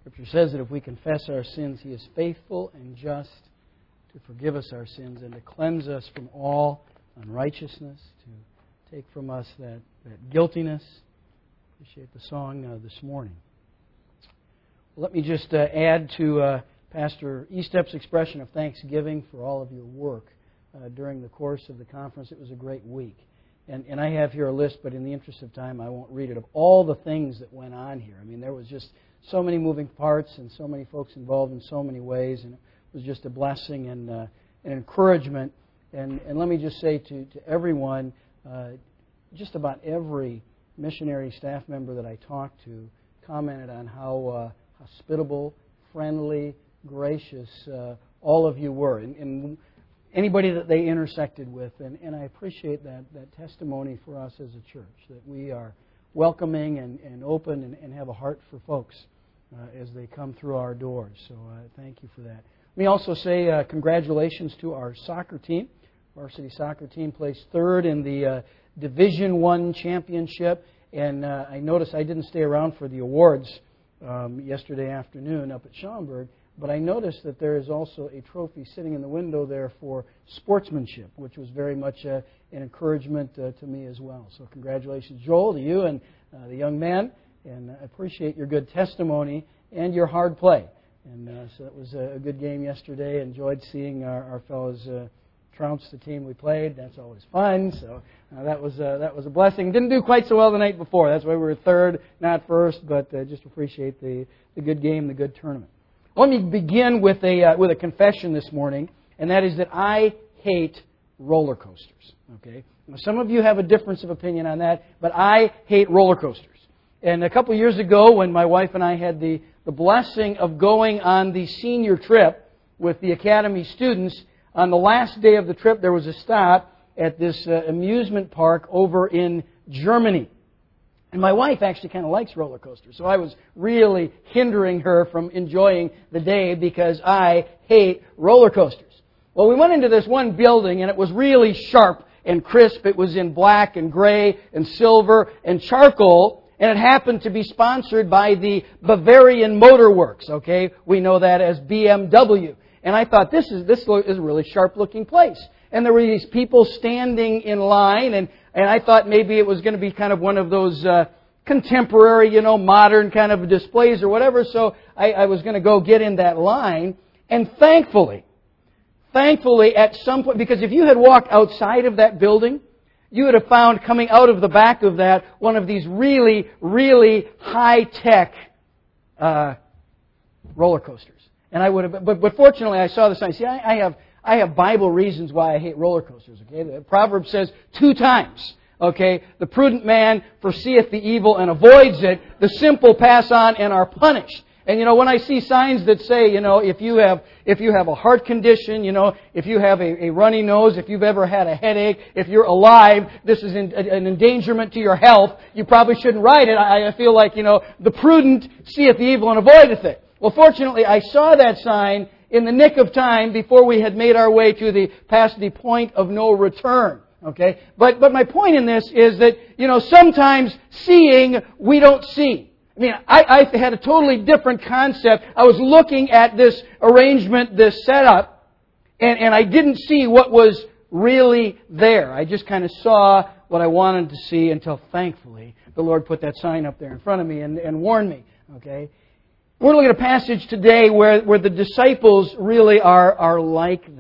Scripture says that if we confess our sins, He is faithful and just to forgive us our sins and to cleanse us from all unrighteousness, to take from us that guiltiness. Appreciate the song this morning. Well, let me just add to Pastor Estep's expression of thanksgiving for all of your work during the course of the conference. It was a great week. And I have here a list, but in the interest of time, I won't read it, of all the things that went on here. I mean, there was just so many moving parts and so many folks involved in so many ways, and it was just a blessing and an encouragement. And let me just say to everyone, just about every missionary staff member that I talked to commented on how hospitable, friendly, gracious all of you were. And anybody that they intersected with, and I appreciate that testimony for us as a church, that we are welcoming and open and have a heart for folks as they come through our doors. So thank you for that. Let me also say congratulations to our soccer team. Varsity soccer team placed third in the Division I championship, and I noticed I didn't stay around for the awards yesterday afternoon up at Schaumburg, but I noticed that there is also a trophy sitting in the window there for sportsmanship, which was very much an encouragement to me as well. So congratulations, Joel, to you and the young man, and I appreciate your good testimony and your hard play. And so it was a good game yesterday. Enjoyed seeing our fellows trounce the team we played. That's always fun. So that was a blessing. Didn't do quite so well the night before. That's why we were third, not first. But just appreciate the good game, the good tournament. Let me begin with a confession this morning, and that is that I hate roller coasters. Okay, now, some of you have a difference of opinion on that, but I hate roller coasters. And a couple years ago, when my wife and I had the blessing of going on the senior trip with the Academy students, on the last day of the trip, there was a stop at this amusement park over in Germany. And my wife actually kind of likes roller coasters, so I was really hindering her from enjoying the day because I hate roller coasters. Well, we went into this one building, and it was really sharp and crisp. It was in black and gray and silver and charcoal. And it happened to be sponsored by the Bavarian Motor Works, okay? We know that as BMW. And I thought, this is a really sharp-looking place. And there were these people standing in line, and I thought maybe it was going to be kind of one of those contemporary, modern kind of displays or whatever. So I was going to go get in that line. And thankfully, at some point, because if you had walked outside of that building, you would have found coming out of the back of that one of these really, really high-tech roller coasters. And I would have, but fortunately I saw the sign. See, I have Bible reasons why I hate roller coasters. Okay, the Proverb says 2 times. Okay, the prudent man foreseeth the evil and avoids it. The simple pass on and are punished. And when I see signs that say, if you have a heart condition, if you have a runny nose, if you've ever had a headache, if you're alive, this is an endangerment to your health, you probably shouldn't ride it. I feel like, the prudent seeth the evil and avoideth it. Well, fortunately, I saw that sign in the nick of time before we had made our way past the point of no return. Okay? But my point in this is that, sometimes seeing, we don't see. I mean, I had a totally different concept. I was looking at this arrangement, this setup, and I didn't see what was really there. I just kind of saw what I wanted to see until, thankfully, the Lord put that sign up there in front of me and warned me. Okay? We're looking at a passage today where the disciples really are like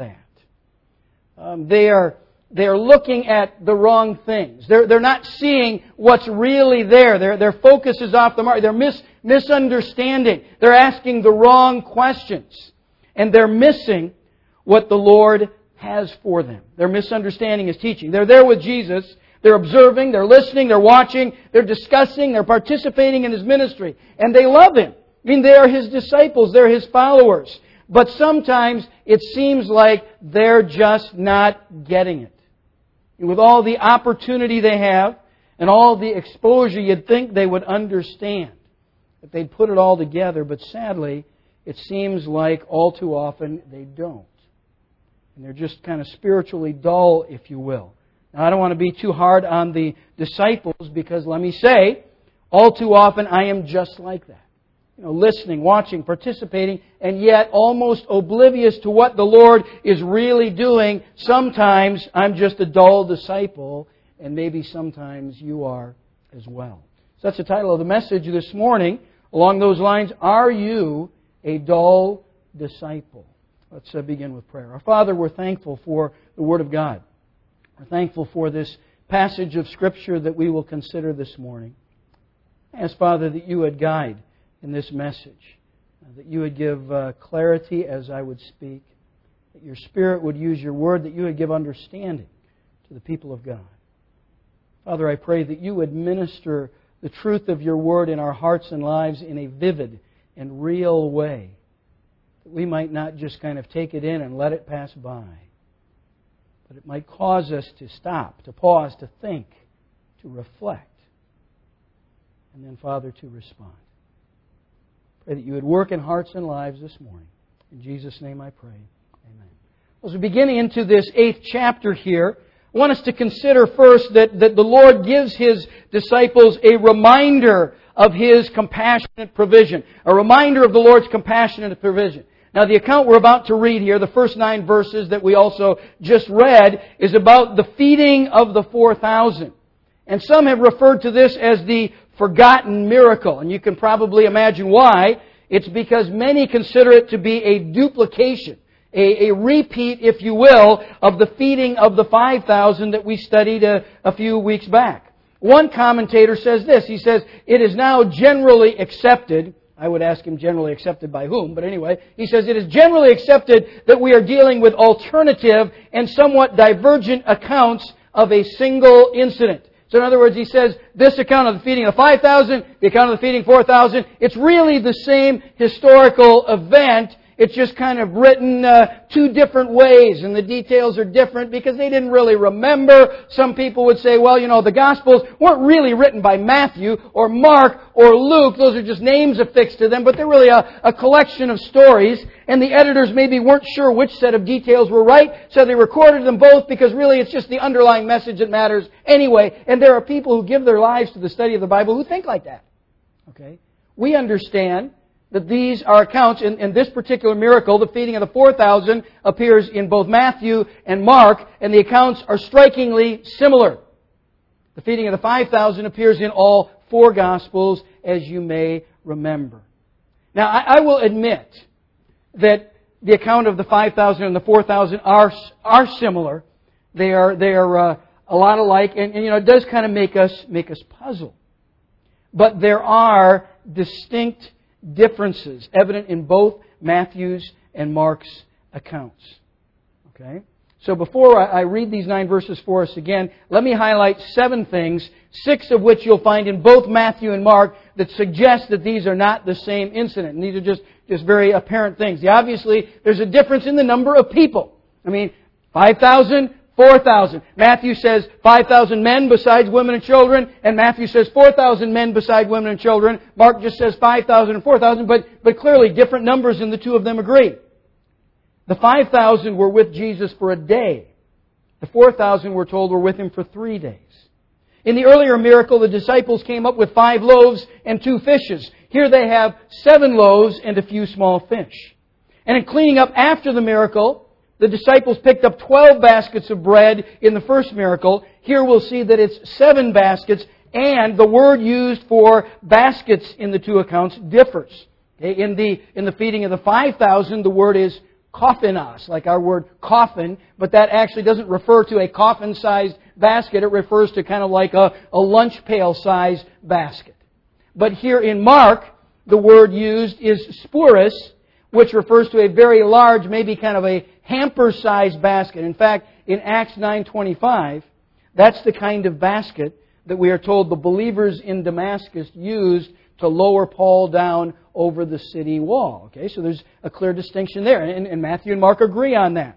that. They are looking at the wrong things. They're not seeing what's really there. Their focus is off the mark. They're misunderstanding. They're asking the wrong questions. And they're missing what the Lord has for them. They're misunderstanding His teaching. They're there with Jesus. They're observing. They're listening. They're watching. They're discussing. They're participating in His ministry. And they love Him. I mean, they are His disciples. They're His followers. But sometimes it seems like they're just not getting it. And with all the opportunity they have and all the exposure, you'd think they would understand, that they'd put it all together. But sadly, it seems like all too often they don't. And they're just kind of spiritually dull, if you will. Now, I don't want to be too hard on the disciples because, let me say, all too often I am just like that. listening, watching, participating, and yet almost oblivious to what the Lord is really doing. Sometimes I'm just a dull disciple, and maybe sometimes you are as well. So that's the title of the message this morning. Along those lines, are you a dull disciple? Let's begin with prayer. Our Father, we're thankful for the Word of God. We're thankful for this passage of Scripture that we will consider this morning. I ask, Father, that you would guide in this message, that you would give clarity as I would speak, that your Spirit would use your Word, that you would give understanding to the people of God. Father, I pray that you would minister the truth of your Word in our hearts and lives in a vivid and real way, that we might not just kind of take it in and let it pass by, but it might cause us to stop, to pause, to think, to reflect, and then, Father, to respond. Pray that you would work in hearts and lives this morning. In Jesus' name I pray. Amen. As we begin into this 8th chapter here, I want us to consider first that the Lord gives His disciples a reminder of His compassionate provision. A reminder of the Lord's compassionate provision. Now the account we're about to read here, the first 9 verses that we also just read, is about the feeding of the 4,000. And some have referred to this as the forgotten miracle. And you can probably imagine why. It's because many consider it to be a duplication, a repeat, if you will, of the feeding of the 5,000 that we studied a few weeks back. One commentator says this. He says, it is now generally accepted. I would ask him generally accepted by whom, but anyway, he says it is generally accepted that we are dealing with alternative and somewhat divergent accounts of a single incident. So in other words, he says this account of the feeding of 5,000, the account of the feeding of 4,000, it's really the same historical event. It's just kind of written 2 different ways, and the details are different because they didn't really remember. Some people would say, well, the Gospels weren't really written by Matthew or Mark or Luke. Those are just names affixed to them, but they're really a collection of stories, and the editors maybe weren't sure which set of details were right, so they recorded them both because really it's just the underlying message that matters anyway. And there are people who give their lives to the study of the Bible who think like that. Okay? We understand that these are accounts, in this particular miracle, the feeding of the 4,000 appears in both Matthew and Mark, and the accounts are strikingly similar. The feeding of the 5,000 appears in all 4 Gospels, as you may remember. Now, I will admit that the account of the 5,000 and the 4,000 are similar. They are a lot alike, and it does kind of make us puzzle. But there are distinct differences evident in both Matthew's and Mark's accounts. Okay? So before I read these 9 verses for us again, let me highlight 7 things, 6 of which you'll find in both Matthew and Mark, that suggest that these are not the same incident. And these are just very apparent things. Obviously, there's a difference in the number of people. 5,000, 4,000. Matthew says 5,000 men besides women and children, and Matthew says 4,000 men besides women and children. Mark just says 5,000 and 4,000, but clearly different numbers, and the two of them agree. The 5,000 were with Jesus for a day. The 4,000, we're told, were with Him for 3 days. In the earlier miracle, the disciples came up with 5 loaves and 2 fishes. Here they have 7 loaves and a few small fish. And in cleaning up after the miracle, the disciples picked up 12 baskets of bread in the first miracle. Here we'll see that it's 7 baskets, and the word used for baskets in the 2 accounts differs. Okay? In the feeding of the 5,000, the word is kophinos, like our word coffin, but that actually doesn't refer to a coffin-sized basket. It refers to kind of like a lunch pail-sized basket. But here in Mark, the word used is spouros, which refers to a very large, maybe kind of a hamper-sized basket. In fact, in Acts 9:25, that's the kind of basket that we are told the believers in Damascus used to lower Paul down over the city wall. Okay, so there's a clear distinction there, and Matthew and Mark agree on that.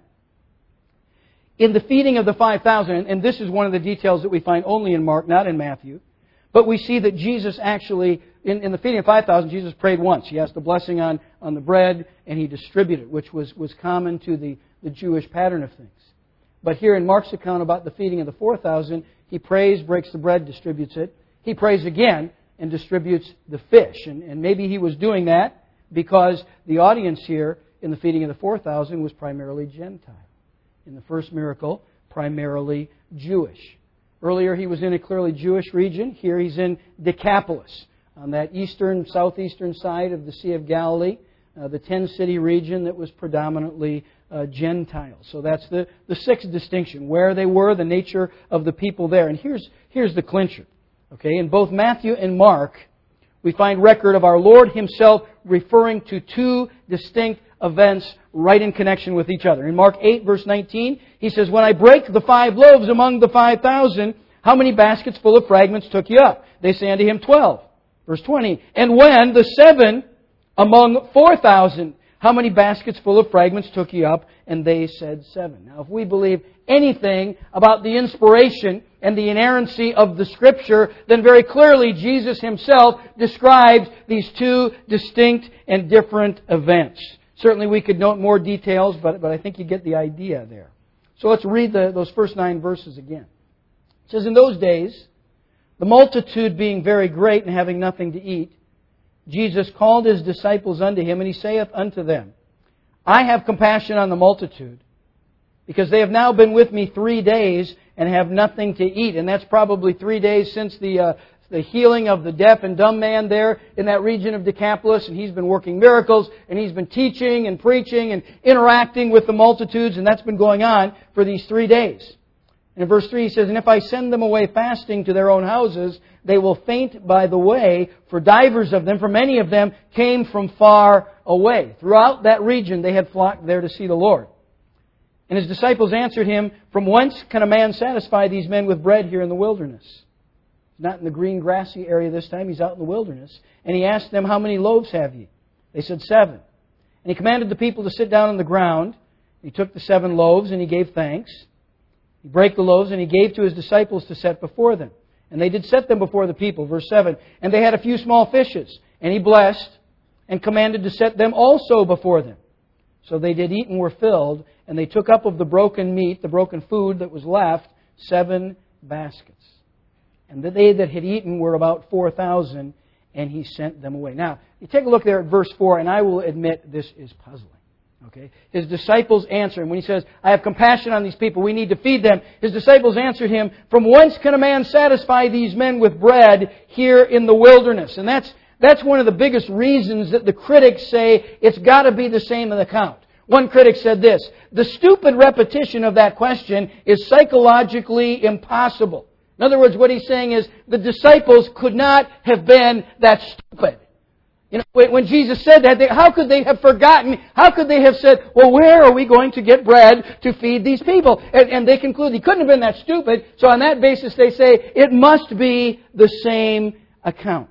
In the feeding of the 5,000, and this is one of the details that we find only in Mark, not in Matthew, but we see that Jesus actually, in the feeding of 5,000, Jesus prayed once. He asked a blessing on the bread, and He distributed, which was common to the Jewish pattern of things. But here in Mark's account about the feeding of the 4,000, He prays, breaks the bread, distributes it. He prays again, and distributes the fish. And maybe He was doing that because the audience here in the feeding of the 4,000 was primarily Gentile. In the first miracle, primarily Jewish. Earlier He was in a clearly Jewish region. Here He's in Decapolis, on that southeastern side of the Sea of Galilee, the 10-city region that was predominantly Gentile. So that's the sixth distinction, where they were, the nature of the people there. And here's the clincher. Okay, in both Matthew and Mark, we find record of our Lord Himself referring to two distinct events right in connection with each other. In Mark 8, verse 19, He says, "When I break the 5 loaves among the 5,000, how many baskets full of fragments took you up? They say unto Him, 12. Verse 20, "And when the 7 among 4,000, how many baskets full of fragments took you up? And they said 7. Now, if we believe anything about the inspiration and the inerrancy of the Scripture, then very clearly Jesus Himself describes these two distinct and different events. Certainly we could note more details, but I think you get the idea there. So let's read those first 9 verses again. It says, "In those days, the multitude being very great and having nothing to eat, Jesus called His disciples unto Him, and He saith unto them, I have compassion on the multitude, because they have now been with Me 3 days and have nothing to eat." And that's probably 3 days since the healing of the deaf and dumb man there in that region of Decapolis. And He's been working miracles, and He's been teaching and preaching and interacting with the multitudes, and that's been going on for these 3 days. And in verse 3 He says, "And if I send them away fasting to their own houses, they will faint by the way, for divers of them, for many of them, came from far away." Throughout that region they had flocked there to see the Lord. And His disciples answered Him, "From whence can a man satisfy these men with bread here in the wilderness?" He's not in the green grassy area this time, He's out in the wilderness. And He asked them, "How many loaves have ye?" They said, 7. And He commanded the people to sit down on the ground. He took the 7 loaves and He gave thanks. He brake the loaves and He gave to His disciples to set before them. And they did set them before the people. Verse 7, "And they had a few small fishes. And He blessed and commanded to set them also before them. So they did eat and were filled. And they took up of the broken meat, the broken food that was left, 7 baskets. And they that had eaten were about 4,000, and He sent them away." Now, you take a look there at verse 4, and I will admit this is puzzling. Okay? His disciples answer Him. When He says, "I have compassion on these people, we need to feed them," His disciples answered Him, "From whence can a man satisfy these men with bread here in the wilderness?" And that's one of the biggest reasons that the critics say it's got to be the same account. One critic said this, "The stupid repetition of that question is psychologically impossible." In other words, what he's saying is the disciples could not have been that stupid. You know, when Jesus said that, how could they have forgotten? How could they have said, "Well, where are we going to get bread to feed these people?" And they conclude He couldn't have been that stupid. So on that basis, they say it must be the same account.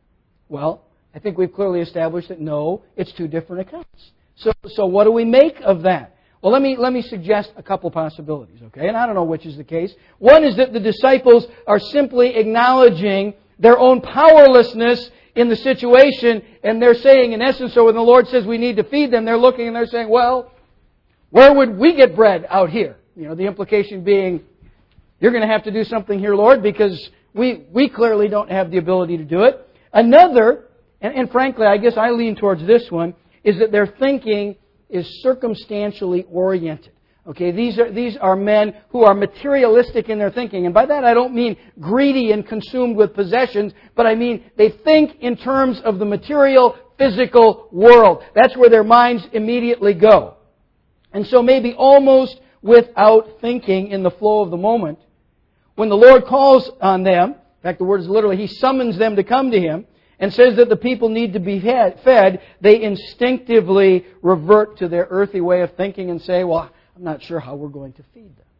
Well, I think we've clearly established that no, it's 2 different accounts. So what do we make of that? Well, let me suggest a couple possibilities, okay? And I don't know which is the case. One is that the disciples are simply acknowledging their own powerlessness in the situation, and they're saying, in essence, so when the Lord says we need to feed them, they're looking and they're saying, "Well, where would we get bread out here?" You know, the implication being, "You're going to have to do something here, Lord, because we clearly don't have the ability to do it." Another, and frankly, I guess I lean towards this one, is that their thinking is circumstantially oriented. Okay, these are men who are materialistic in their thinking. And by that I don't mean greedy and consumed with possessions, but I mean they think in terms of the material, physical world. That's where their minds immediately go. And so maybe almost without thinking in the flow of the moment, when the Lord calls on them, in fact the word is literally, He summons them to come to Him, and says that the people need to be fed, they instinctively revert to their earthly way of thinking and say, "Well, I'm not sure how we're going to feed them."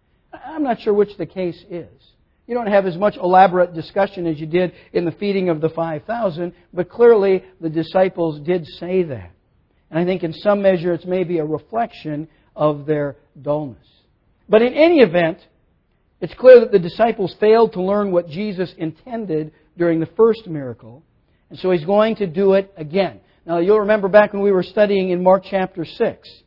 I'm not sure which the case is. You don't have as much elaborate discussion as you did in the feeding of the 5,000, but clearly the disciples did say that. And I think in some measure it's maybe a reflection of their dullness. But in any event, it's clear that the disciples failed to learn what Jesus intended during the first miracle. And so He's going to do it again. Now, you'll remember back when we were studying in Mark chapter 6.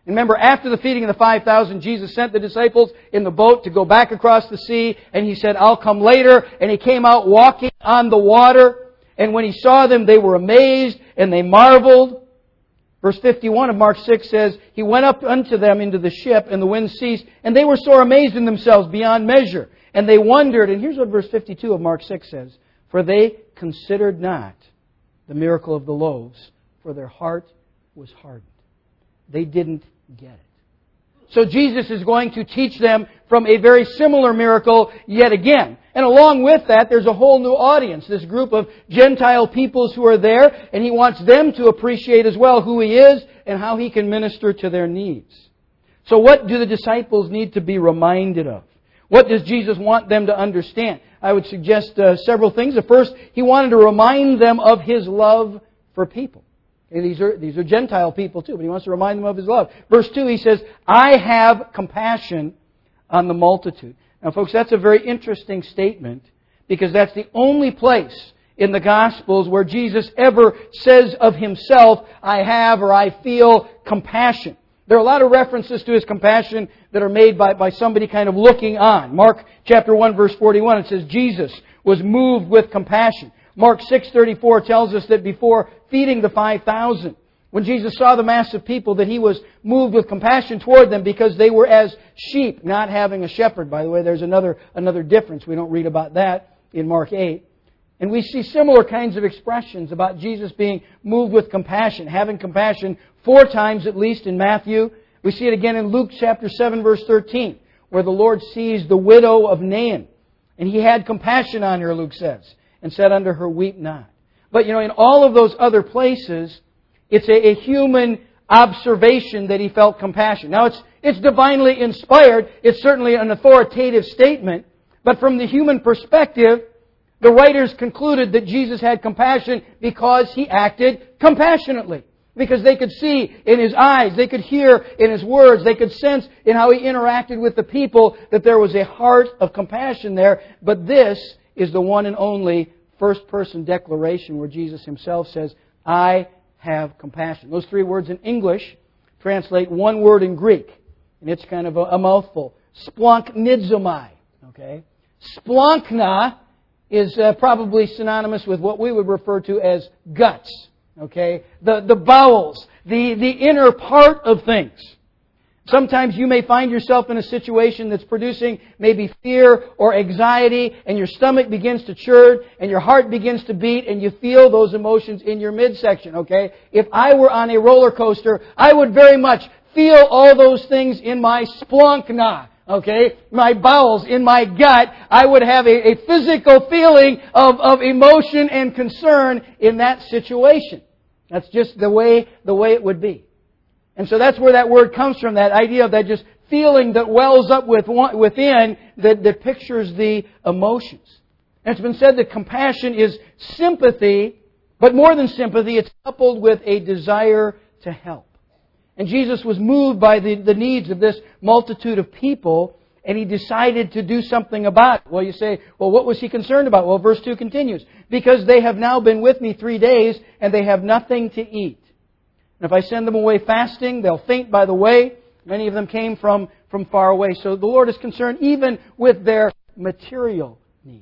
And remember, after the feeding of the 5,000, Jesus sent the disciples in the boat to go back across the sea. And He said, I'll come later. And He came out walking on the water. And when He saw them, they were amazed and they marveled. Verse 51 of Mark 6 says, He went up unto them into the ship, and the wind ceased, and they were sore amazed in themselves beyond measure. And they wondered, and here's what verse 52 of Mark 6 says, For they considered not the miracle of the loaves, for their heart was hardened. They didn't get it. So Jesus is going to teach them from a very similar miracle yet again. And along with that, there's a whole new audience, this group of Gentile peoples who are there, and He wants them to appreciate as well who He is and how He can minister to their needs. So what do the disciples need to be reminded of? What does Jesus want them to understand? I would suggest several things. The first, He wanted to remind them of His love for people. Okay, these are Gentile people too, but He wants to remind them of His love. Verse 2, He says, I have compassion on the multitude. Now folks, that's a very interesting statement because that's the only place in the Gospels where Jesus ever says of Himself, I have or I feel compassion. There are a lot of references to His compassion that are made by somebody kind of looking on. Mark chapter 1 verse 41, it says Jesus was moved with compassion. Mark 6:34 tells us that before feeding the 5,000, when Jesus saw the mass of people, that He was moved with compassion toward them because they were as sheep, not having a shepherd. By the way, there's another difference. We don't read about that in Mark 8. And we see similar kinds of expressions about Jesus being moved with compassion, having compassion 4 times at least in Matthew. We see it again in Luke chapter 7 verse 13, where the Lord sees the widow of Nain. And He had compassion on her, Luke says, and said unto her, Weep not. But in all of those other places, it's a human observation that He felt compassion. Now, it's divinely inspired. It's certainly an authoritative statement. But from the human perspective, the writers concluded that Jesus had compassion because He acted compassionately. Because they could see in His eyes, they could hear in His words, they could sense in how He interacted with the people that there was a heart of compassion there. But this is the one and only first-person declaration where Jesus Himself says, I have compassion. Those 3 words in English translate one word in Greek. And it's kind of a mouthful. Splanchnizomai. Okay? Splanchna is probably synonymous with what we would refer to as guts. Okay? The bowels. The inner part of things. Sometimes you may find yourself in a situation that's producing maybe fear or anxiety, and your stomach begins to churn, and your heart begins to beat, and you feel those emotions in your midsection, okay? If I were on a roller coaster, I would very much feel all those things in my splanchna, okay? My bowels, in my gut. I would have a physical feeling of emotion and concern in that situation. That's just the way it would be. And so that's where that word comes from, that idea of that just feeling that wells up within that pictures the emotions. And it's been said that compassion is sympathy, but more than sympathy, it's coupled with a desire to help. And Jesus was moved by the needs of this multitude of people, and He decided to do something about it. Well, you say, well, what was He concerned about? Well, verse 2 continues, because they have now been with me 3 days, and they have nothing to eat. And if I send them away fasting, they'll faint by the way. Many of them came from far away. So the Lord is concerned even with their material needs.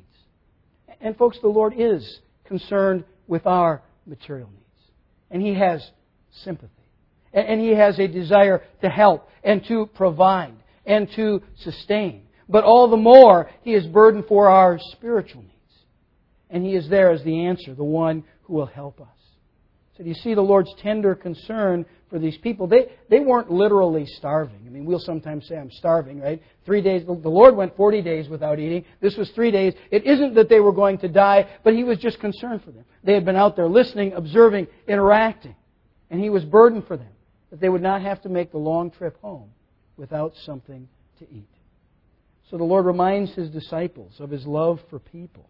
And folks, the Lord is concerned with our material needs. And He has sympathy. And He has a desire to help and to provide and to sustain. But all the more, He is burdened for our spiritual needs. And He is there as the answer, the one who will help us. So do you see the Lord's tender concern for these people? They weren't literally starving. I mean, we'll sometimes say, I'm starving, right? 3 days. The Lord went 40 days without eating. This was 3 days. It isn't that they were going to die, but He was just concerned for them. They had been out there listening, observing, interacting. And He was burdened for them, that they would not have to make the long trip home without something to eat. So the Lord reminds His disciples of His love for people.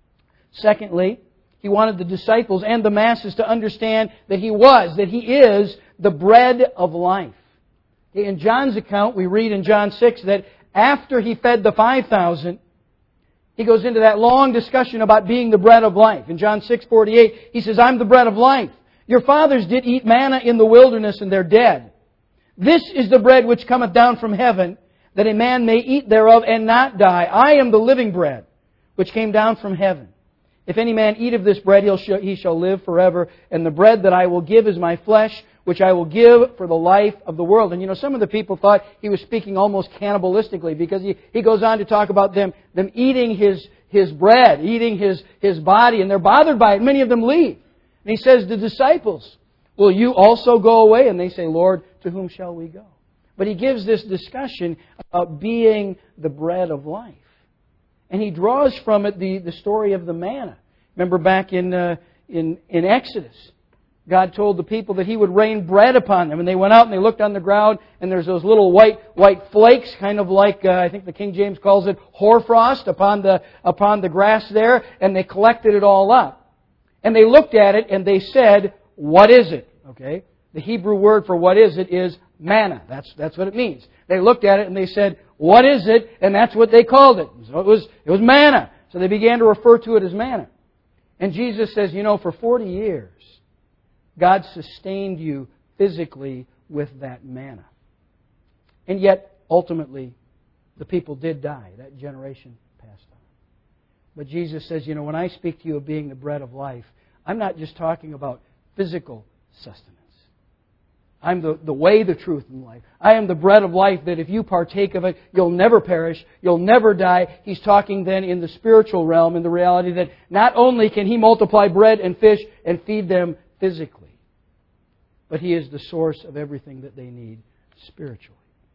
Secondly, He wanted the disciples and the masses to understand that He is the bread of life. In John's account, we read in John 6 that after He fed the 5,000, He goes into that long discussion about being the bread of life. In John 6:48, He says, I'm the bread of life. Your fathers did eat manna in the wilderness and they're dead. This is the bread which cometh down from heaven, that a man may eat thereof and not die. I am the living bread, which came down from heaven. If any man eat of this bread, he shall live forever. And the bread that I will give is my flesh, which I will give for the life of the world. And some of the people thought he was speaking almost cannibalistically, because he goes on to talk about them eating his bread, eating his body, and they're bothered by it. Many of them leave. And he says, the disciples, will you also go away? And they say, Lord, to whom shall we go? But he gives this discussion about being the bread of life. And he draws from it the story of the manna. Remember back in Exodus, God told the people that He would rain bread upon them. And they went out and they looked on the ground, and there's those little white flakes, kind of like, I think the King James calls it hoarfrost, upon the grass there. And they collected it all up. And they looked at it and they said, what is it? Okay? The Hebrew word for what is it is manna. That's what it means. They looked at it and they said, what is it? And that's what they called it. So it was manna. So they began to refer to it as manna. And Jesus says, for 40 years, God sustained you physically with that manna. And yet, ultimately, the people did die. That generation passed on. But Jesus says, when I speak to you of being the bread of life, I'm not just talking about physical sustenance. I'm the way, the truth, and life. I am the bread of life that if you partake of it, you'll never perish, you'll never die. He's talking then in the spiritual realm, in the reality that not only can He multiply bread and fish and feed them physically, but He is the source of everything that they need spiritually.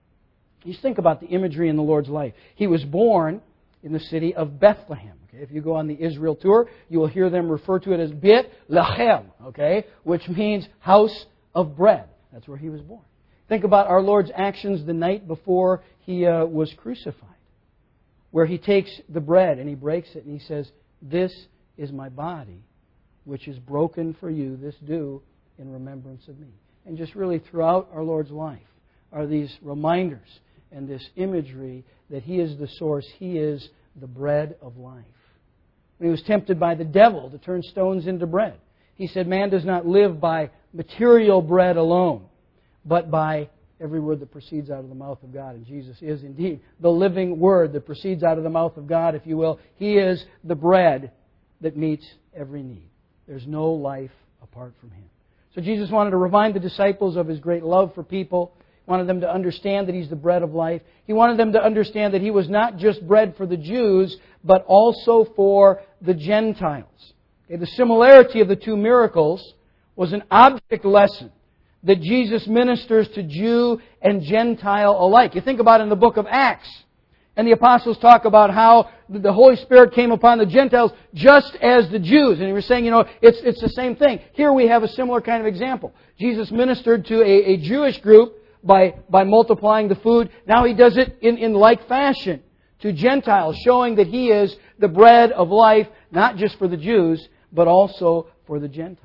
You think about the imagery in the Lord's life. He was born in the city of Bethlehem. Okay? If you go on the Israel tour, you will hear them refer to it as Beit Lechem, okay? Which means house of bread. That's where He was born. Think about our Lord's actions the night before He was crucified, where He takes the bread and He breaks it and He says, this is my body, which is broken for you. This do in remembrance of me. And just really throughout our Lord's life are these reminders and this imagery that He is the source. He is the bread of life. When He was tempted by the devil to turn stones into bread, He said, man does not live by material bread alone, but by every word that proceeds out of the mouth of God. And Jesus is indeed the living Word that proceeds out of the mouth of God, if you will. He is the bread that meets every need. There's no life apart from Him. So Jesus wanted to remind the disciples of His great love for people. He wanted them to understand that He's the bread of life. He wanted them to understand that He was not just bread for the Jews, but also for the Gentiles. Okay, the similarity of the two miracles was an object lesson that Jesus ministers to Jew and Gentile alike. You think about it in the book of Acts. And the apostles talk about how the Holy Spirit came upon the Gentiles just as the Jews. And he was saying, it's the same thing. Here we have a similar kind of example. Jesus ministered to a Jewish group by multiplying the food. Now He does it in like fashion to Gentiles, showing that He is the bread of life, not just for the Jews, but also for the Gentiles.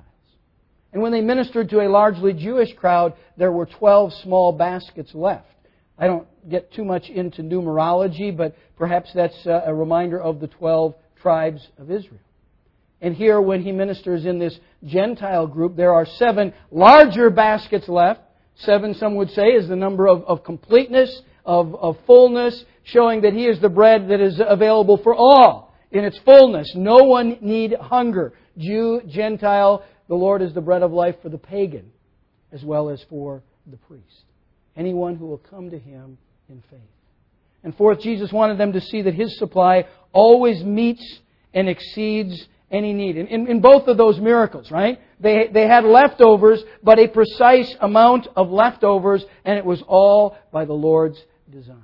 And when they ministered to a largely Jewish crowd, there were 12 small baskets left. I don't get too much into numerology, but perhaps that's a reminder of the 12 tribes of Israel. And here, when He ministers in this Gentile group, there are 7 larger baskets left. 7, some would say, is the number of completeness, of fullness, showing that He is the bread that is available for all in its fullness. No one need hunger. Jew, Gentile, the Lord is the bread of life for the pagan as well as for the priest. Anyone who will come to Him in faith. And fourth, Jesus wanted them to see that His supply always meets and exceeds any need. In both of those miracles, right? They had leftovers, but a precise amount of leftovers, and it was all by the Lord's design.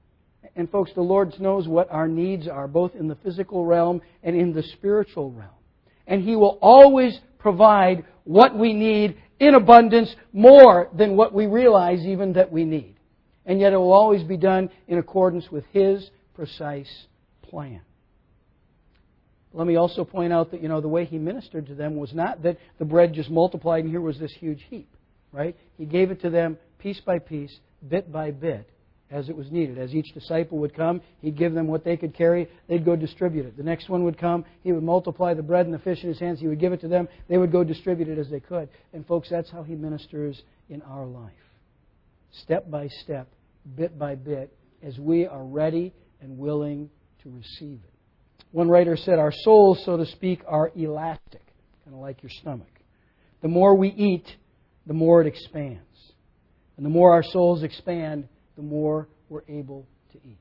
And folks, the Lord knows what our needs are, both in the physical realm and in the spiritual realm. And He will always provide what we need in abundance, more than what we realize even that we need. And yet it will always be done in accordance with His precise plan. Let me also point out that, the way He ministered to them was not that the bread just multiplied and here was this huge heap, right? He gave it to them piece by piece, bit by bit, as it was needed. As each disciple would come, He'd give them what they could carry. They'd go distribute it. The next one would come. He would multiply the bread and the fish in His hands. He would give it to them. They would go distribute it as they could. And folks, that's how He ministers in our life. step by step, bit by bit, as we are ready and willing to receive it. One writer said, our souls, so to speak, are elastic, kind of like your stomach. The more we eat, the more it expands. And the more our souls expand, the more we're able to eat.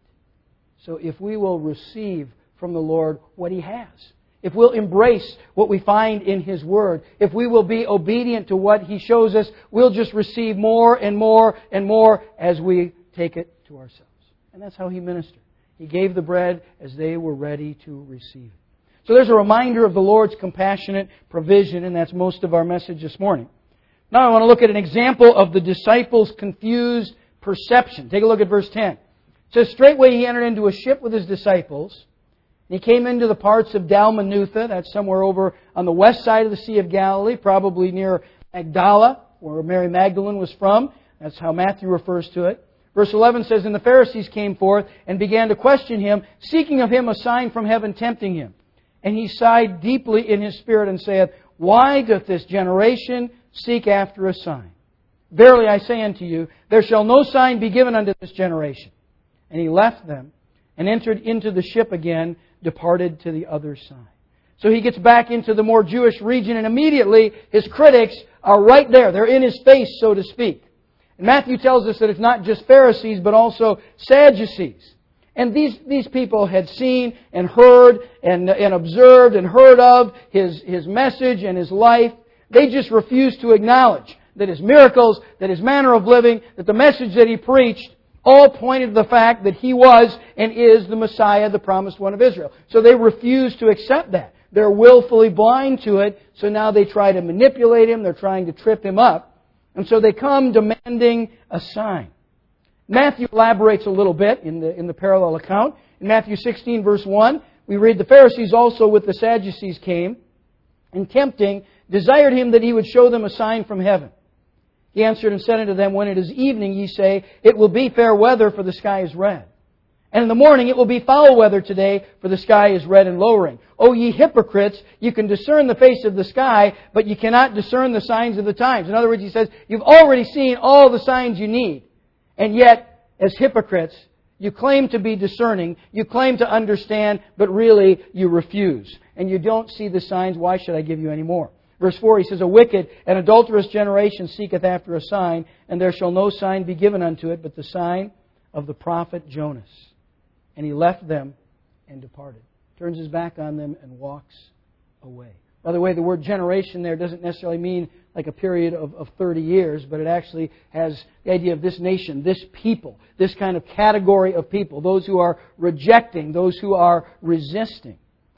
So if we will receive from the Lord what He has, if we'll embrace what we find in His Word, if we will be obedient to what He shows us, we'll just receive more and more and more as we take it to ourselves. And that's how He ministered. He gave the bread as they were ready to receive it. So there's a reminder of the Lord's compassionate provision, and that's most of our message this morning. Now I want to look at an example of the disciples' confused perception. Take a look at verse 10. It says, straightway he entered into a ship with his disciples. And he came into the parts of Dalmanutha, that's somewhere over on the west side of the Sea of Galilee, probably near Magdala, where Mary Magdalene was from. That's how Matthew refers to it. Verse 11 says, and the Pharisees came forth and began to question him, seeking of him a sign from heaven, tempting him. And he sighed deeply in his spirit and saith, why doth this generation seek after a sign? Verily I say unto you, there shall no sign be given unto this generation. And he left them and entered into the ship again, departed to the other side. So he gets back into the more Jewish region, and immediately his critics are right there. They're in his face, so to speak. And Matthew tells us that it's not just Pharisees, but also Sadducees. And these people had seen and heard and observed and heard of his message and his life. They just refused to acknowledge that his miracles, that his manner of living, that the message that he preached all pointed to the fact that he was and is the Messiah, the promised one of Israel. So they refuse to accept that. They're willfully blind to it, so now they try to manipulate him. They're trying to trip him up. And so they come demanding a sign. Matthew elaborates a little bit in the parallel account. In Matthew 16, verse 1, we read, the Pharisees also with the Sadducees came, and tempting, desired him that he would show them a sign from heaven. He answered and said unto them, when it is evening, ye say, it will be fair weather, for the sky is red. And in the morning it will be foul weather today, for the sky is red and lowering. O ye hypocrites, you can discern the face of the sky, but you cannot discern the signs of the times. In other words, he says, you've already seen all the signs you need. And yet, as hypocrites, you claim to be discerning, you claim to understand, but really you refuse. And you don't see the signs. Why should I give you any more? Verse 4, he says, a wicked and adulterous generation seeketh after a sign, and there shall no sign be given unto it, but the sign of the prophet Jonas. And he left them and departed. Turns his back on them and walks away. By the way, the word generation there doesn't necessarily mean like a period of 30 years, but it actually has the idea of this nation, this people, this kind of category of people, those who are rejecting, those who are resisting.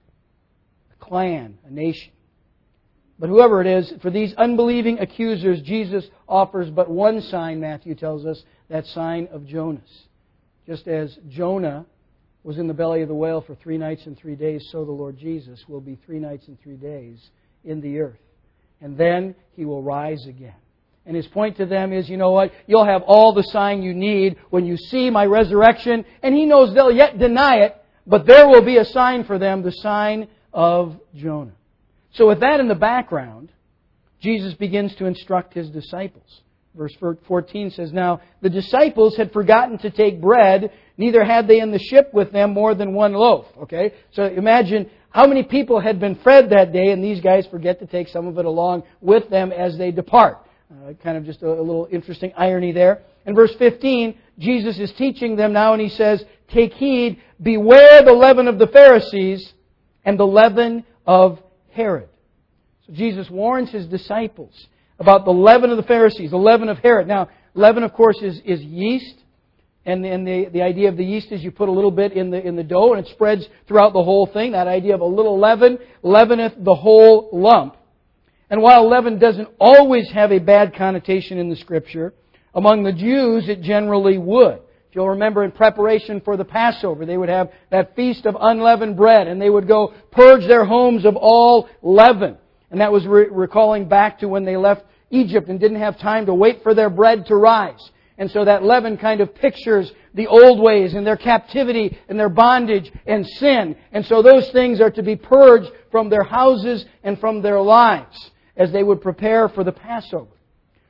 A clan, a nation. But whoever it is, for these unbelieving accusers, Jesus offers but one sign, Matthew tells us, that sign of Jonas. Just as Jonah was in the belly of the whale for 3 nights and 3 days, so the Lord Jesus will be 3 nights and 3 days in the earth. And then He will rise again. And His point to them is, you know what? You'll have all the sign you need when you see my resurrection. And He knows they'll yet deny it, but there will be a sign for them, the sign of Jonah. So with that in the background, Jesus begins to instruct His disciples. Verse 14 says, now the disciples had forgotten to take bread, neither had they in the ship with them more than one loaf. Okay? So imagine how many people had been fed that day, and these guys forget to take some of it along with them as they depart. Kind of just a little interesting irony there. In verse 15, Jesus is teaching them now, and He says, take heed, beware the leaven of the Pharisees and the leaven of Herod. So Jesus warns His disciples about the leaven of the Pharisees, the leaven of Herod. Now, leaven, of course, is yeast. And the idea of the yeast is you put a little bit in the dough and it spreads throughout the whole thing. That idea of a little leaven leaveneth the whole lump. And while leaven doesn't always have a bad connotation in the Scripture, among the Jews it generally would. If you'll remember, in preparation for the Passover, they would have that feast of unleavened bread, and they would go purge their homes of all leaven. And that was recalling back to when they left Egypt and didn't have time to wait for their bread to rise. And so that leaven kind of pictures the old ways and their captivity and their bondage and sin. And so those things are to be purged from their houses and from their lives as they would prepare for the Passover.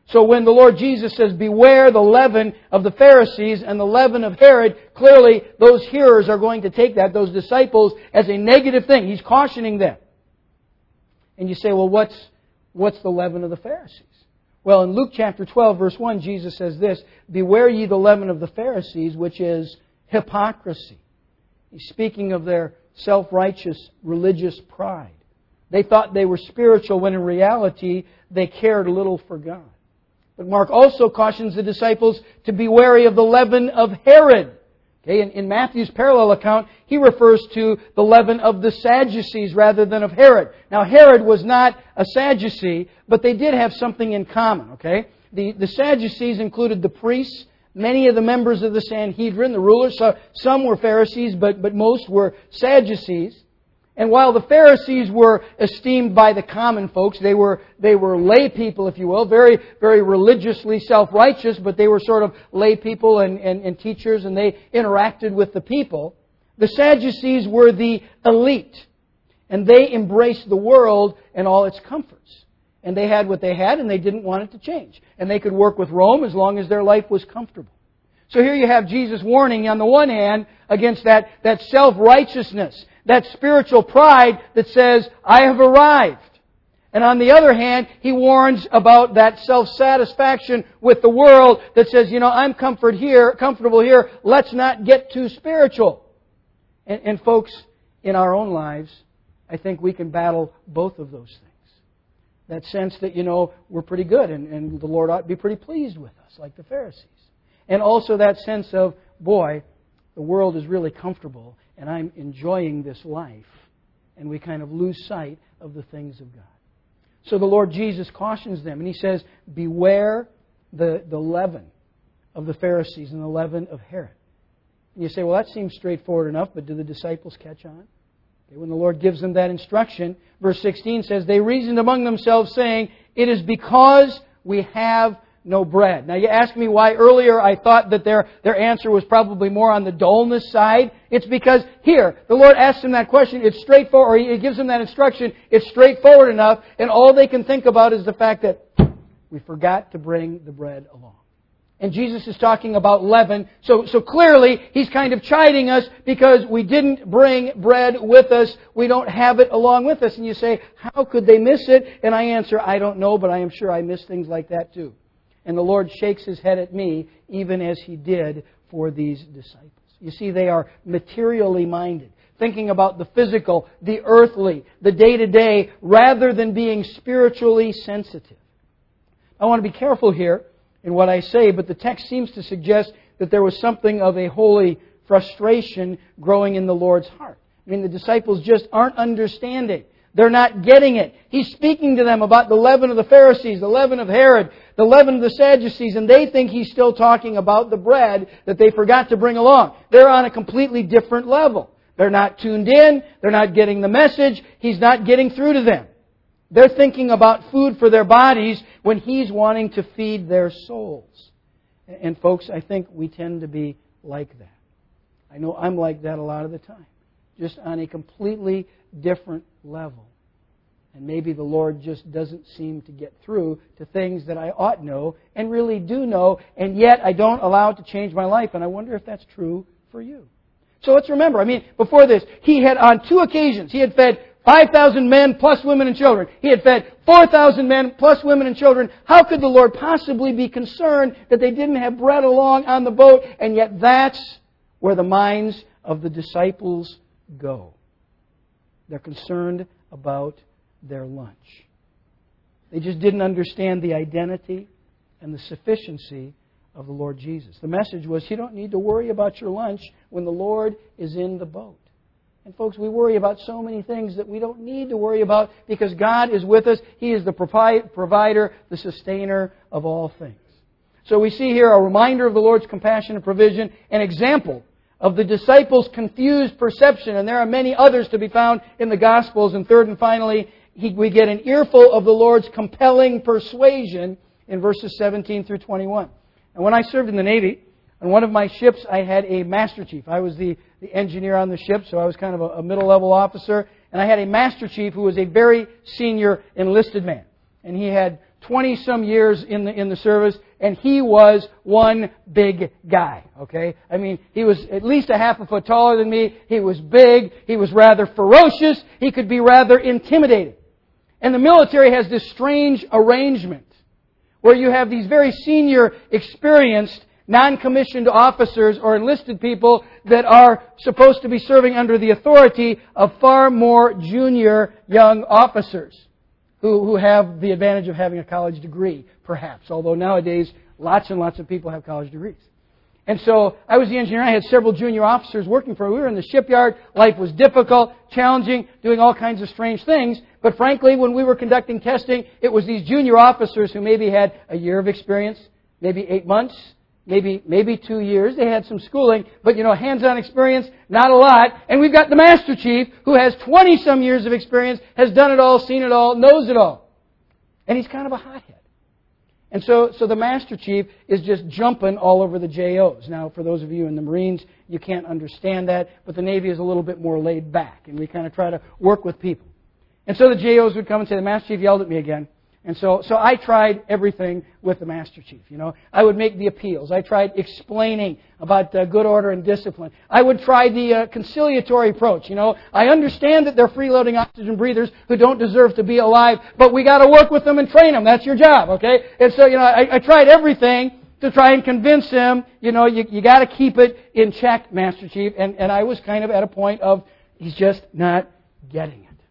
So when the Lord Jesus says, beware the leaven of the Pharisees and the leaven of Herod, clearly those hearers are going to take that, those disciples, as a negative thing. He's cautioning them. And you say, well, what's the leaven of the Pharisees? Well, in Luke chapter 12, verse 1, Jesus says this, beware ye the leaven of the Pharisees, which is hypocrisy. He's speaking of their self-righteous religious pride. They thought they were spiritual when in reality they cared little for God. But Mark also cautions the disciples to be wary of the leaven of Herod. Okay, in Matthew's parallel account, he refers to the leaven of the Sadducees rather than of Herod. Now, Herod was not a Sadducee, but they did have something in common. Okay, the Sadducees included the priests, many of the members of the Sanhedrin, the rulers. So some were Pharisees, but most were Sadducees. And while the Pharisees were esteemed by the common folks, they were lay people, if you will, very, very religiously self-righteous, but they were sort of lay people and teachers, and they interacted with the people. The Sadducees were the elite, and they embraced the world and all its comforts. And they had what they had, and they didn't want it to change. And they could work with Rome as long as their life was comfortable. So here you have Jesus warning, on the one hand, against that self-righteousness, that spiritual pride that says, I have arrived. And on the other hand, He warns about that self-satisfaction with the world that says, I'm comfortable here, let's not get too spiritual. And folks, in our own lives, I think we can battle both of those things. That sense that, we're pretty good and the Lord ought to be pretty pleased with us, like the Pharisees. And also that sense of, boy, the world is really comfortable and I'm enjoying this life. And we kind of lose sight of the things of God. So the Lord Jesus cautions them and He says, beware the leaven of the Pharisees and the leaven of Herod. And you say, well, that seems straightforward enough, but do the disciples catch on? Okay, when the Lord gives them that instruction, verse 16 says, they reasoned among themselves, saying, it is because we have no bread. Now you ask me why earlier I thought that their answer was probably more on the dullness side. It's because here, the Lord asks them that question, it's straightforward, or He gives them that instruction, it's straightforward enough, and all they can think about is the fact that we forgot to bring the bread along. And Jesus is talking about leaven, so clearly He's kind of chiding us because we didn't bring bread with us, we don't have it along with us. And you say, how could they miss it? And I answer, I don't know, but I am sure I miss things like that too. And the Lord shakes His head at me, even as He did for these disciples. You see, they are materially minded, thinking about the physical, the earthly, the day-to-day, rather than being spiritually sensitive. I want to be careful here in what I say, but the text seems to suggest that there was something of a holy frustration growing in the Lord's heart. I mean, the disciples just aren't understanding. They're not getting it. He's speaking to them about the leaven of the Pharisees, the leaven of Herod, the leaven of the Sadducees, and they think He's still talking about the bread that they forgot to bring along. They're on a completely different level. They're not tuned in. They're not getting the message. He's not getting through to them. They're thinking about food for their bodies when He's wanting to feed their souls. And folks, I think we tend to be like that. I know I'm like that a lot of the time. Just on a completely different level. And maybe the Lord just doesn't seem to get through to things that I ought know and really do know, and yet I don't allow it to change my life. And I wonder if that's true for you. So let's remember, before this, He had on 2 occasions, He had fed 5,000 men plus women and children. He had fed 4,000 men plus women and children. How could the Lord possibly be concerned that they didn't have bread along on the boat? And yet that's where the minds of the disciples go. They're concerned about their lunch. They just didn't understand the identity and the sufficiency of the Lord Jesus. The message was, you don't need to worry about your lunch when the Lord is in the boat. And folks, we worry about so many things that we don't need to worry about because God is with us. He is the provider, the sustainer of all things. So we see here a reminder of the Lord's compassion and provision, an example of the disciples' confused perception, and there are many others to be found in the Gospels. And third and finally, we get an earful of the Lord's compelling persuasion in verses 17 through 21. And when I served in the Navy, on one of my ships, I had a master chief. I was the engineer on the ship, so I was kind of a middle-level officer. And I had a master chief who was a very senior enlisted man. And he had 20-some years in the service, and he was one big guy, okay? I mean, he was at least a half a foot taller than me. He was big. He was rather ferocious. He could be rather intimidating. And the military has this strange arrangement where you have these very senior, experienced, non-commissioned officers or enlisted people that are supposed to be serving under the authority of far more junior young officers who have the advantage of having a college degree, perhaps. Although nowadays, lots and lots of people have college degrees. And so I was the engineer. I had several junior officers working for me. We were in the shipyard. Life was difficult, challenging, doing all kinds of strange things. But frankly, when we were conducting testing, it was these junior officers who maybe had a year of experience, maybe 8 months, maybe 2 years. They had some schooling, but hands-on experience, not a lot. And we've got the Master Chief who has 20-some years of experience, has done it all, seen it all, knows it all. And he's kind of a hothead. And so the Master Chief is just jumping all over the JOs. Now, for those of you in the Marines, you can't understand that, but the Navy is a little bit more laid back, and we kind of try to work with people. And so the JOs would come and say, the Master Chief yelled at me again. And so I tried everything with the Master Chief. I would make the appeals. I tried explaining about good order and discipline. I would try the conciliatory approach. I understand that they're freeloading oxygen breathers who don't deserve to be alive, but we got to work with them and train them. That's your job, okay? And so I tried everything to try and convince him. You got to keep it in check, Master Chief. And I was kind of at a point of he's just not getting it.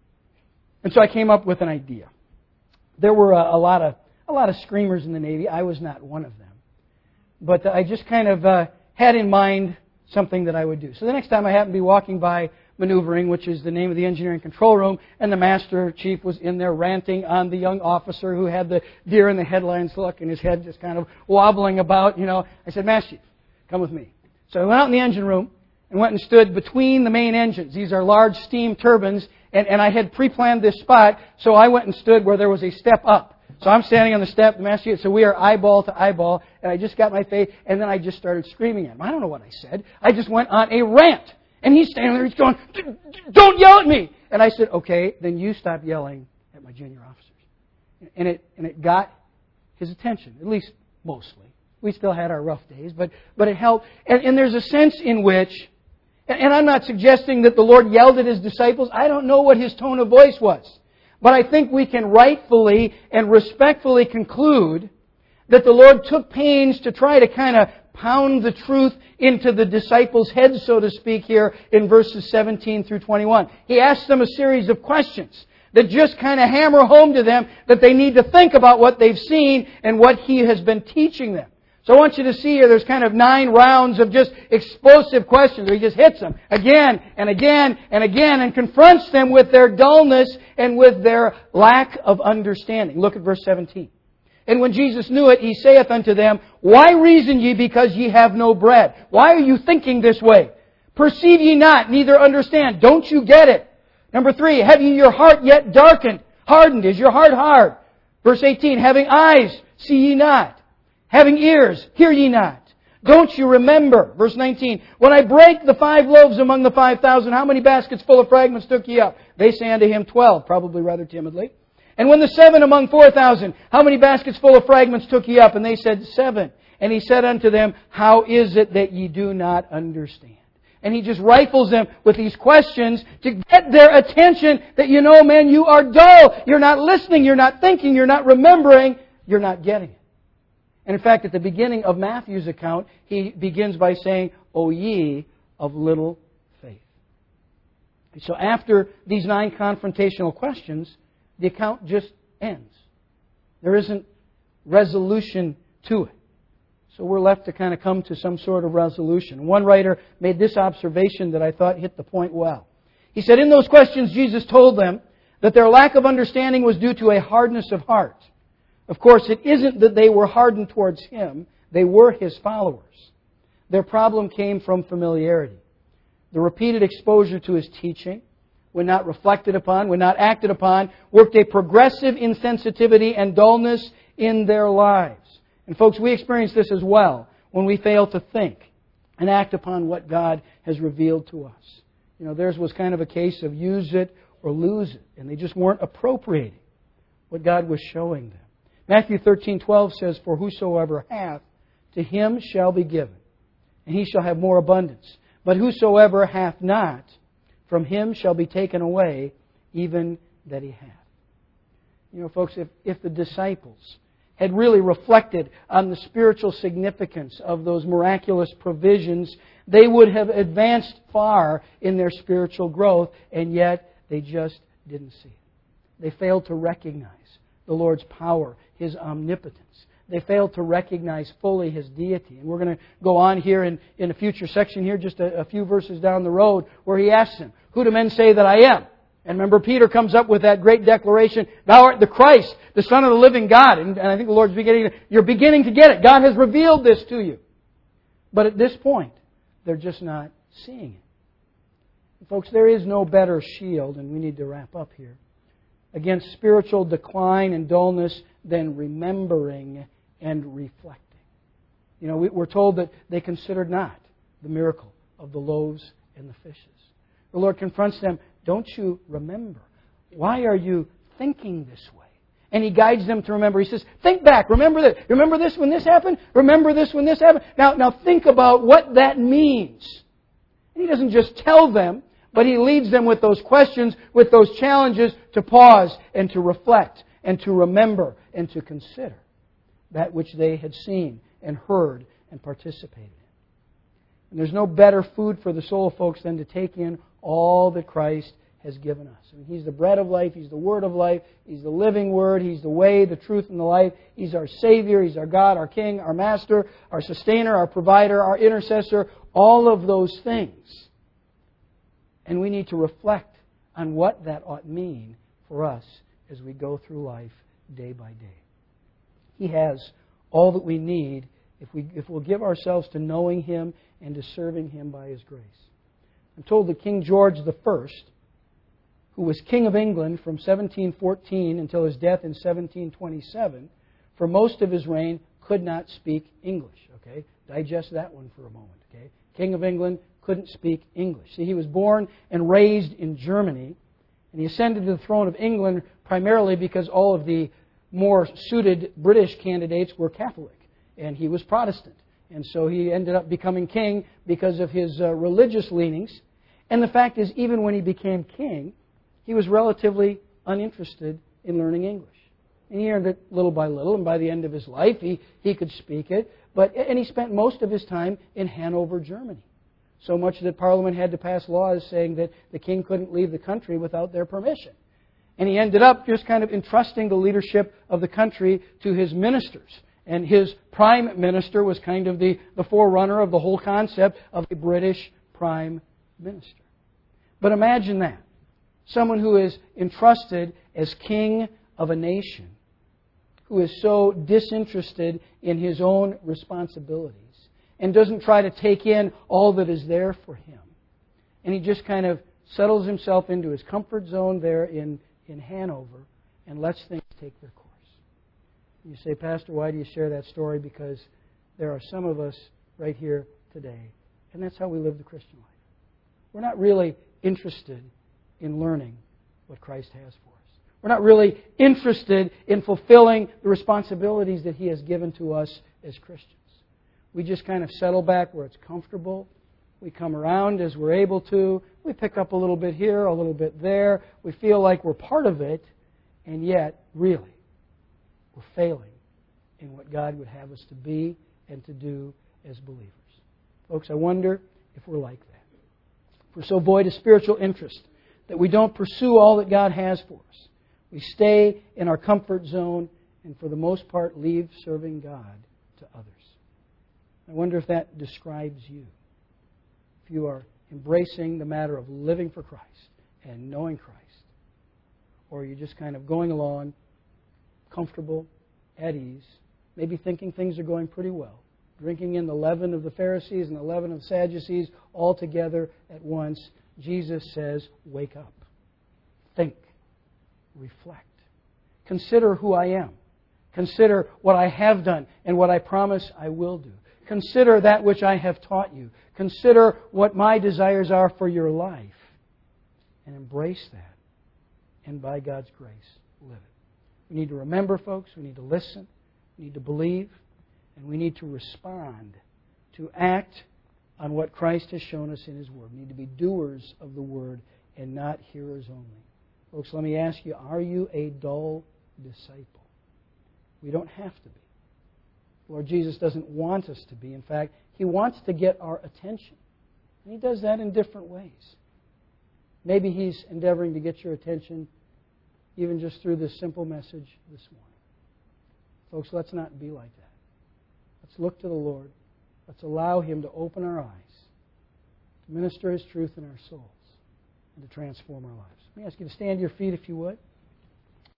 And so I came up with an idea. There were a lot of screamers in the Navy. I was not one of them. But I just kind of had in mind something that I would do. So the next time I happened to be walking by maneuvering, which is the name of the engineering control room, and the Master Chief was in there ranting on the young officer who had the deer in the headlights look and his head just kind of wobbling about, I said, Master Chief, come with me. So I went out in the engine room and went and stood between the main engines. These are large steam turbines, and I had pre-planned this spot, so I went and stood where there was a step up. So I'm standing on the step, the Master Chief, so we are eyeball to eyeball, and I just got my face, and then I just started screaming at him. I don't know what I said. I just went on a rant. And he's standing there, he's going, don't yell at me! And I said, okay, then you stop yelling at my junior officers. And it got his attention, at least mostly. We still had our rough days, but it helped. And there's a sense in which, and I'm not suggesting that the Lord yelled at His disciples. I don't know what His tone of voice was. But I think we can rightfully and respectfully conclude that the Lord took pains to try to kind of pound the truth into the disciples' heads, so to speak, here in verses 17 through 21. He asked them a series of questions that just kind of hammer home to them that they need to think about what they've seen and what He has been teaching them. So I want you to see here, there's kind of 9 rounds of just explosive questions where He just hits them again and again and again and confronts them with their dullness and with their lack of understanding. Look at verse 17. And when Jesus knew it, He saith unto them, Why reason ye because ye have no bread? Why are you thinking this way? Perceive ye not, neither understand. Don't you get it? Number 3, have ye your heart yet darkened? Hardened, is your heart hard? Verse 18, having eyes, see ye not? Having ears, hear ye not? Don't you remember? Verse 19, when I brake the 5 loaves among the 5,000, how many baskets full of fragments took ye up? They say unto Him 12, probably rather timidly. And when the 7 among 4,000, how many baskets full of fragments took ye up? And they said 7. And He said unto them, How is it that ye do not understand? And He just rifles them with these questions to get their attention that, man, you are dull. You're not listening. You're not thinking. You're not remembering. You're not getting it. And in fact, at the beginning of Matthew's account, he begins by saying, O ye of little faith. So after these 9 confrontational questions, the account just ends. There isn't resolution to it. So we're left to kind of come to some sort of resolution. One writer made this observation that I thought hit the point well. He said, in those questions, Jesus told them that their lack of understanding was due to a hardness of heart. Of course, it isn't that they were hardened towards Him. They were His followers. Their problem came from familiarity. The repeated exposure to His teaching, when not reflected upon, when not acted upon, worked a progressive insensitivity and dullness in their lives. And folks, we experience this as well when we fail to think and act upon what God has revealed to us. Theirs was kind of a case of use it or lose it. And they just weren't appropriating what God was showing them. Matthew 13:12 says, "For whosoever hath, to him shall be given, and he shall have more abundance. But whosoever hath not, from him shall be taken away, even that he hath." You know, folks, if the disciples had really reflected on the spiritual significance of those miraculous provisions, they would have advanced far in their spiritual growth, and yet they just didn't see it. They failed to recognize the Lord's power, His omnipotence. They failed to recognize fully His deity. And we're going to go on here in a future section here, just a few verses down the road, where He asks him, "Who do men say that I am?" And remember, Peter comes up with that great declaration, "Thou art the Christ, the Son of the living God." And I think the Lord's you're beginning to get it. God has revealed this to you. But at this point, they're just not seeing it. Folks, there is no better shield, and we need to wrap up here, against spiritual decline and dullness than remembering and reflecting. You know, we're told that they considered not the miracle of the loaves and the fishes. The Lord confronts them, "Don't you remember? Why are you thinking this way?" And He guides them to remember. He says, "Think back. Remember this. Remember this when this happened? Remember this when this happened? Now think about what that means." And He doesn't just tell them, but He leads them with those questions, with those challenges, to pause and to reflect and to remember and to consider that which they had seen and heard and participated in. And there's no better food for the soul, folks, than to take in all that Christ has given us. I mean, He's the bread of life. He's the Word of life. He's the living Word. He's the way, the truth, and the life. He's our Savior. He's our God, our King, our Master, our Sustainer, our Provider, our Intercessor. All of those things. And we need to reflect on what that ought mean for us as we go through life day by day. He has all that we need if we'll give ourselves to knowing Him and to serving Him by His grace. I'm told that King George I, who was King of England from 1714 until his death in 1727, for most of his reign could not speak English. Okay? Digest that one for a moment. Okay? King of England couldn't speak English. See, he was born and raised in Germany, and he ascended to the throne of England primarily because all of the more suited British candidates were Catholic, and he was Protestant. And so he ended up becoming king because of his religious leanings. And the fact is, even when he became king, he was relatively uninterested in learning English. And he learned it little by little, and by the end of his life, he could speak it. And he spent most of his time in Hanover, Germany. So much that Parliament had to pass laws saying that the king couldn't leave the country without their permission. And he ended up just kind of entrusting the leadership of the country to his ministers. And his prime minister was kind of the forerunner of the whole concept of a British prime minister. But imagine that. Someone who is entrusted as king of a nation, who is so disinterested in his own responsibilities and doesn't try to take in all that is there for him. And he just kind of settles himself into his comfort zone there in Hanover and lets things take their course. You say, "Pastor, why do you share that story?" Because there are some of us right here today, and that's how we live the Christian life. We're not really interested in learning what Christ has for us. We're not really interested in fulfilling the responsibilities that He has given to us as Christians. We just kind of settle back where it's comfortable. We come around as we're able to. We pick up a little bit here, a little bit there. We feel like we're part of it, and yet, really, we're failing in what God would have us to be and to do as believers. Folks, I wonder if we're like that. If we're so void of spiritual interest that we don't pursue all that God has for us. We stay in our comfort zone and for the most part leave serving God to others. I wonder if that describes you. If you are embracing the matter of living for Christ and knowing Christ, or you're just kind of going along, comfortable, at ease, maybe thinking things are going pretty well, drinking in the leaven of the Pharisees and the leaven of the Sadducees all together at once. Jesus says, wake up, think, reflect, consider who I am, consider what I have done and what I promise I will do. Consider that which I have taught you. Consider what my desires are for your life. And embrace that. And by God's grace, live it. We need to remember, folks. We need to listen. We need to believe. And we need to respond, to act on what Christ has shown us in His Word. We need to be doers of the Word and not hearers only. Folks, let me ask you, are you a dull disciple? We don't have to be. Lord Jesus doesn't want us to be. In fact, He wants to get our attention. And He does that in different ways. Maybe He's endeavoring to get your attention even just through this simple message this morning. Folks, let's not be like that. Let's look to the Lord. Let's allow Him to open our eyes, to minister His truth in our souls, and to transform our lives. Let me ask you to stand to your feet if you would.